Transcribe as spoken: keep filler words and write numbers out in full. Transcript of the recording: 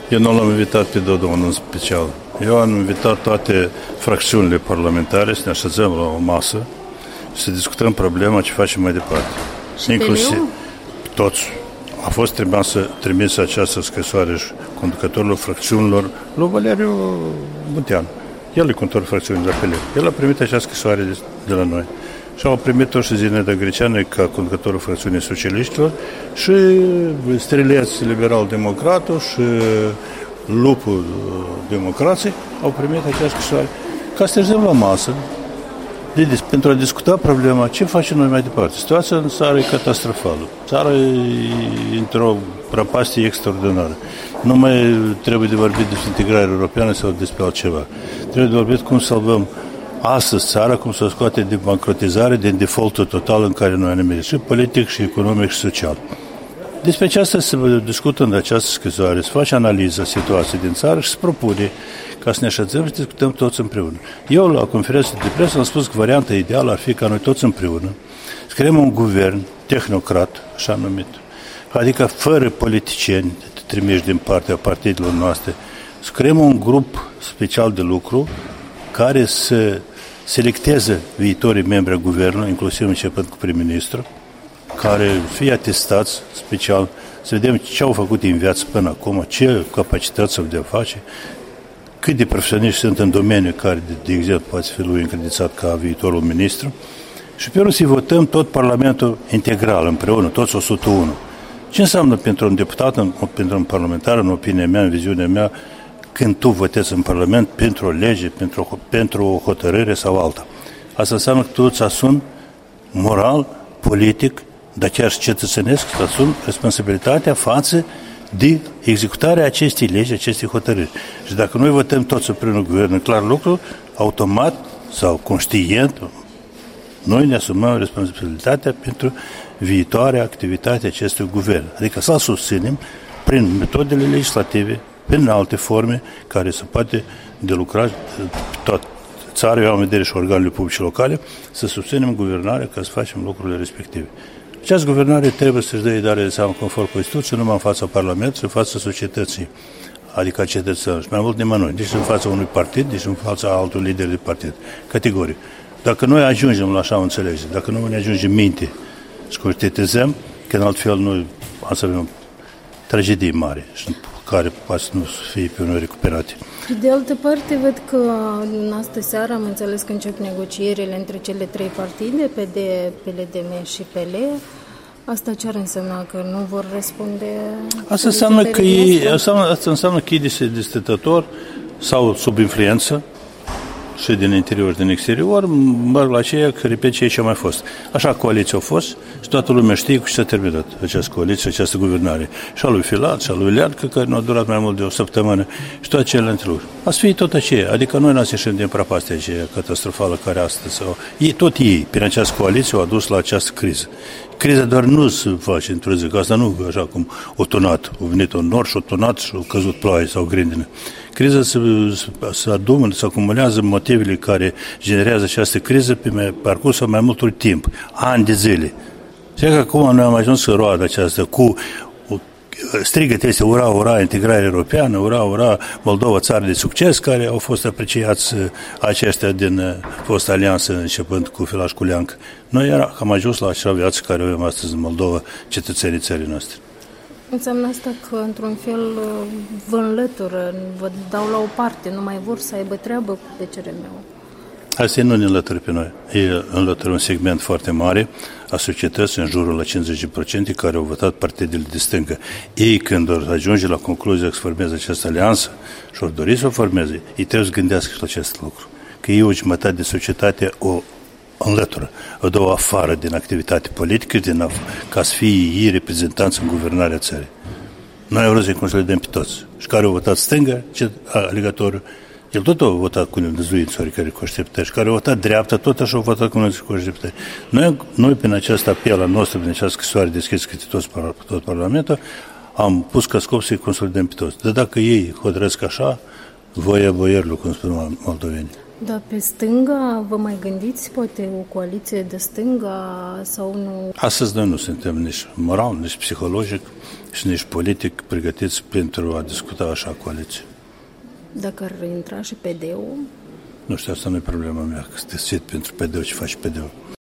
Eu nu l-am invitat pe Dodon în special. Eu am invitat toate fracțiunile parlamentare să ne așezăm la o masă și să discutăm problema ce facem mai departe. Și inclusiv toți. A fost trimisă, trimisă această scrisoare conducătorilor fracțiunilor lui Valeriu Muntean. El e conducătorul fracțiunii de apel. El a primit această scrisoare de, de la noi. Și au primit-o și Zineda Greceanu ca conducătorul fracțiunii socialiștilor și Streleț liberal-democratul și Lupul democrației au primit această scrisoare ca să stăm la masă de, pentru a discuta problema ce facem noi mai departe. Situația în țară e catastrofală. Țara e într-o prăpastie extraordinară. Nu mai trebuie de vorbit despre integrare europeană sau despre altceva. Trebuie de vorbit cum salvăm astăzi țara, cum să o scoate de bancrotizare, de defaultul total în care noi ne și politic, și economic, și social. Despre aceasta se discută în această scrisoare, se face analiza situației din țară și se propune ca să ne așezăm și discutăm toți împreună. Eu, la conferința de presă, am spus că varianta ideală ar fi ca noi toți împreună să creăm un guvern tehnocrat, așa numit, adică fără politicieni trimiși din partea partidelor noastre, să creăm un grup special de lucru care să selecteze viitorii membri ai guvernului, inclusiv începând cu prim-ministru, care fie atestați special, să vedem ce au făcut în viață până acum, ce capacități au de a face, cât de profesioniști sunt în domeniu care, de, de exemplu, poate fi lui încredițat ca viitorul ministru, și pe urmă să votăm tot Parlamentul integral, împreună, toți o sută unu. Ce înseamnă pentru un deputat, pentru un parlamentar, în opinia mea, în viziunea mea, când tu votezi în Parlament pentru o lege, pentru, pentru o hotărâre sau alta? Asta înseamnă că tu îți asumi moral, politic, dar chiar și cetățenesc, îți asumi responsabilitatea față de executarea acestei legi, acestei hotărâri. Și dacă noi votăm toți împreună guvernul, clar lucru, automat sau conștient, noi ne asumăm responsabilitatea pentru viitoarea activitate acestui guvern. Adică să-l susținem prin metodele legislative, prin alte forme care se poate delucra tot țara, eu am vedere și organele publice locale, să susținem guvernarea ca să facem lucrurile respective. Această guvernare trebuie să-și dea dare de seamă conform Constituției, numai în fața Parlamentului, în fața societății, adică a cetățenilor, și mai mult nimănui, nici în fața unui partid, nici în fața altor lideri de partid, categoric. Dacă noi ajungem la așa o înțelegere, dacă nu ne ajungem minte și conștientizăm, că în altfel noi am să avem tragedii mari, care poate nu fie pe noi recuperate. De altă parte, văd că în astă seară am înțeles că încep negocierile între cele trei partide, P D, P L D M și P L. Asta ce ar însemna? Că nu vor răspunde? Asta înseamnă că ei, asta înseamnă că ei de stătător sau sub influență și din interior și din exterior, merg la aceea că repet ce ce a mai fost. Așa coaliția a fost și toată lumea știe cu ce s-a terminat această coaliție, această guvernare. Și a lui Filat, și a lui Leancă, care nu a durat mai mult de o săptămână, și toate celelalte lucruri. Ați fi tot aceea. Adică noi n-am ieșit din prăpastia aceea catastrofală care astăzi sau ei, tot ei, prin această coaliție, au adus la această criză. Criza doar nu se face într-o zi, că asta nu așa cum o tunat, o venit un nor și o tunat și o căzut ploaie sau grindină. Criza se, se adună, se acumulează motivele care generează această criză pe parcursul mai multor timp, ani de zile. Și că acum noi am ajuns să roadă aceasta cu strigăte este ura, ura, integrare europeană, ura, ura, Moldova, țară de succes, care au fost apreciați aceștia din fosta alianță, începând cu Filat și cu Leancă. Noi era, am ajuns la acea viață care avem astăzi în Moldova, cetățenii țării noastre. Înseamnă asta că, într-un fel, vă înlătură, vă dau la o parte, nu mai vor să aibă treabă cu P C R M-ul. Asta nu ne înlătură pe noi. Ei înlătură un segment foarte mare a societății, în jurul la cincizeci la sută, care au votat partidele de stânga. Ei, când vor ajunge la concluzia că se formează această alianță și vor dori să o formeze, ei trebuie să gândească și la acest lucru. Că ei o jumătate de societate o înlătură, o dă afară din activitate politică, din af- ca să fie ei reprezentanți în guvernarea țării. Noi am vrut să-i consolidăm pe toți. Și care au votat stânga, alegatoriu, el tot a votat cu năzduințuri care cu așteptări, și care a votat dreapta, tot așa a votat cu năzduințuri cu așteptări. Noi, noi, prin acest apel al nostru, prin această scrisoare deschisă către toți, tot Parlamentul, am pus ca scop să-i consolidăm pe toți. Dar dacă ei hotărăsc așa, voia boierilor, cum spun moldovenii. Da, pe stânga vă mai gândiți poate o coaliție de stânga sau nu? Astăzi noi nu suntem nici moral, nici psihologic și nici politic pregătiți pentru a discuta așa coaliție. Dacă ar intra și P D-ul? Nu știu, asta nu e problema mea, că să decid pentru P D-ul ce face P D-ul.